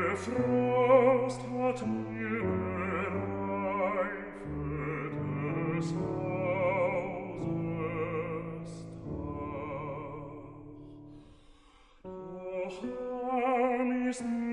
Frost hat mir bereifet des Hauses Dach. Doch arm ist